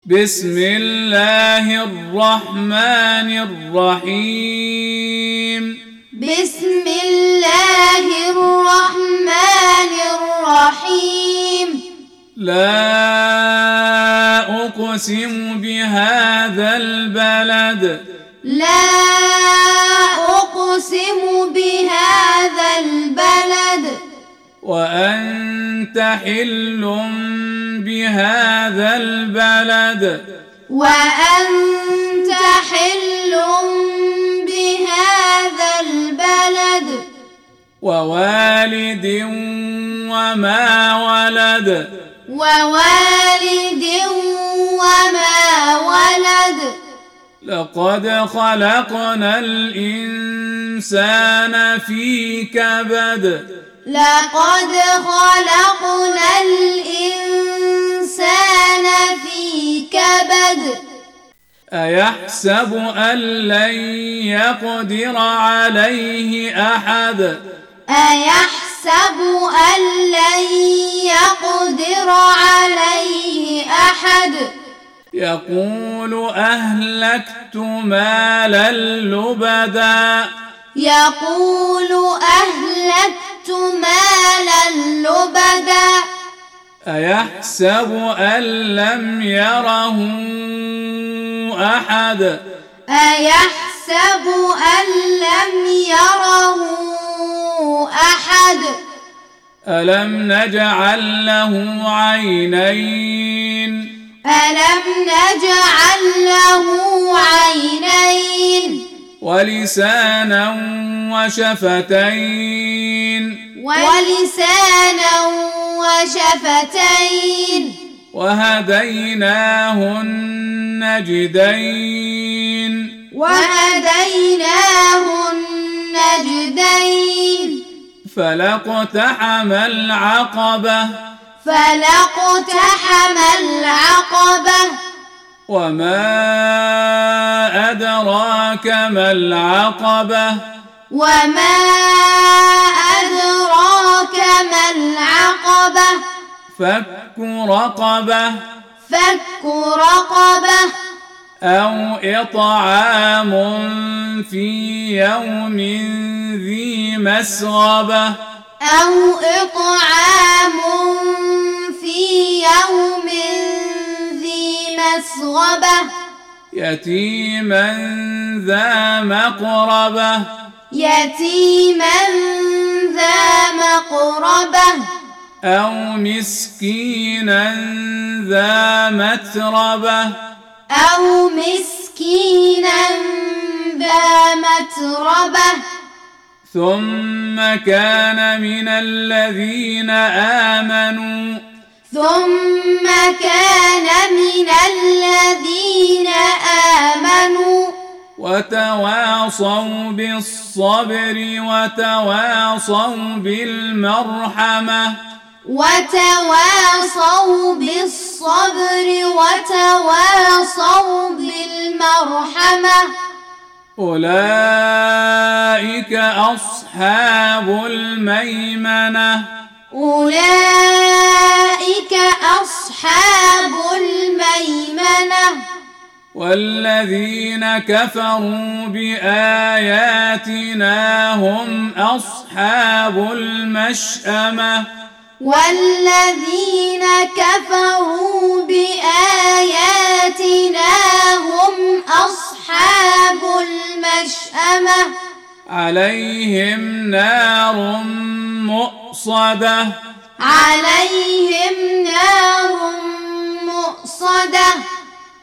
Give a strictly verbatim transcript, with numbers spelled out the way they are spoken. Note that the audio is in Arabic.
بسم الله الرحمن الرحيم بسم الله الرحمن الرحيم لا أقسم بهذا البلد لا أقسم بهذا البلد وأنت حل بهذا البلد وأنت حل بهذا البلد ووالد وما ولد ووالد وما ولد لقد خلقنا الإنسان في كبد لقد خلقنا الإنسان في كبد أيحسب أن لن يقدر عليه أحد أيحسب أن لن يقدر عليه أحد يقول أهلكت مالا لبدا يقول أهلكت مالا لبدا أيحسب أن لم يره أحد أيحسب أن لم يره أحد ألم نجعل له عينين ألم نجعل له عينين ولسانا وشفتين ولسانا وشفتين وهديناه النجدين وهديناه النجدين فلاقتحم العقبة فلاقتحم العقبة وما أدراك ما العقبة وما أدراك ما العقبة فك رقبة فك رقبة أو إطعام في يوم ذي مسغبة أو إطعام في يوم ذي مسغبة يتيما ذا مقربة يتيما ذا مقربة أو مسكينا ذا متربة أو مسكينا ذا متربة ثم كان من الذين آمنوا ثم كان من الذين آمنوا وتواصوا بالصبر وتواصوا بالمرحمة وتواصوا بالصبر وتواصوا بالمرحمة أولئك أصحاب الميمنة أولئك أصحاب الميمنة والذين كفروا بآياتنا هم أصحاب المشأمة والذين كفروا بآياتنا هم أصحاب المشأمة عليهم نار مؤصدة عليهم